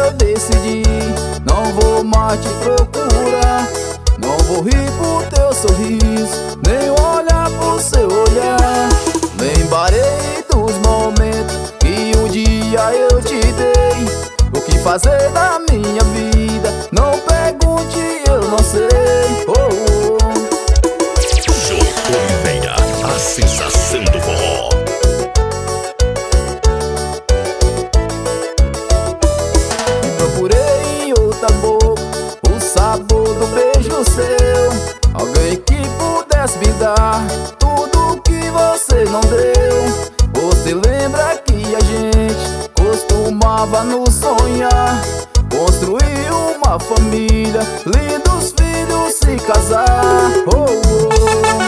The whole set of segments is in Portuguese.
eu decidi, não vou mais te procurar. Não vou rir por teu sorriso, nem olhar por seu olhar. Lembrarei dos momentos que um dia eu te dei. O que fazer da minha vida? Não pergunte, eu não sei. Oh, oh. Jô Oliveira, a sensação do forró. Procurei em outra boca o sabor do beijo seu. Alguém que pudesse me dar tudo que você não deu. Você lembra que a gente costumava nos sonhar, construir uma família, lindos filhos, se casar. Oh, oh.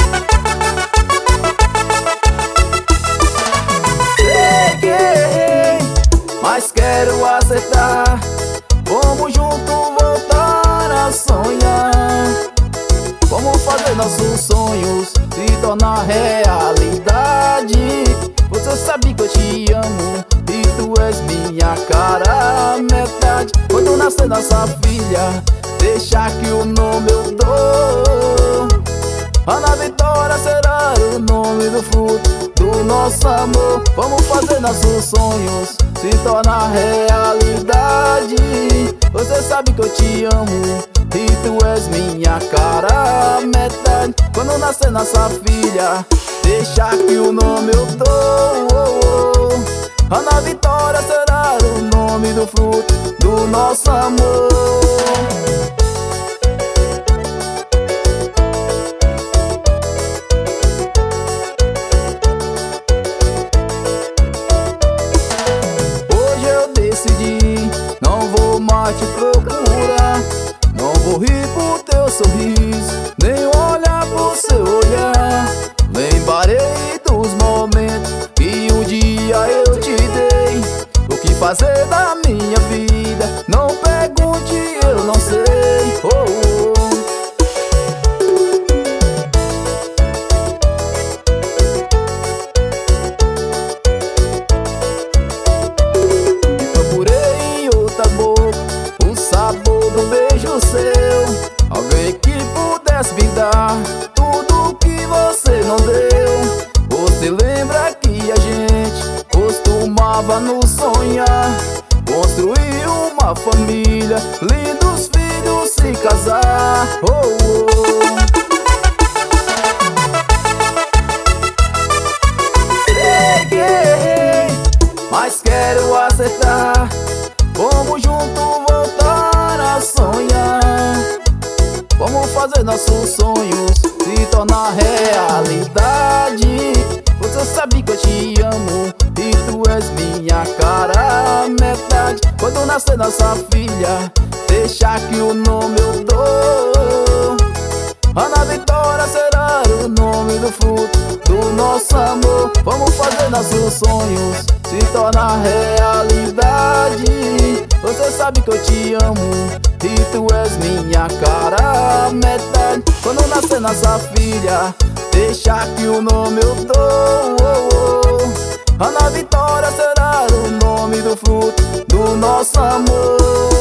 Cheguei, mas quero acertar. Vamos junto voltar a sonhar. Vamos fazer nossos sonhos se tornar realidade. Você sabe que eu te amo e tu és minha cara metade. Quando nascer nossa filha, deixa que o nome eu dou. Ana Vitória será o nome do fruto do nosso amor. Vamos fazer nossos sonhos se tornar realidade. Você sabe que eu te amo e tu és minha cara metade. Quando nascer nossa filha, deixa que o nome eu dou. Ana Vitória será o nome do fruto do nosso amor. Decidi, não vou mais te procurar. Não vou rir por teu sorriso, nem olhar por seu olhar. Lembrarei dos momentos que um dia eu te dei. O que fazer da minha vida? Não pergunte, eu não sei. Oh, oh. O sabor do beijo seu. Alguém que pudesse me dar tudo que você não deu. Você lembra que a gente costumava nos sonhar, construir uma família, lindos filhos, se casar. Oh, oh. Cheguei, mas quero acertar. Vamos junto voltar a sonhar. Vamos fazer nossos sonhos se tornar realidade. Você sabe que eu te amo e tu és minha cara metade. Quando nascer nossa filha, deixa que o nome eu dou. Ana Vitória será o nome do fruto do nosso amor. Vamos fazer nossos sonhos se tornar realidade. Você sabe que eu te amo e tu és minha cara metade. Quando nascer nossa filha, deixa que o nome eu dou. Ana Vitória será o nome do fruto do nosso amor.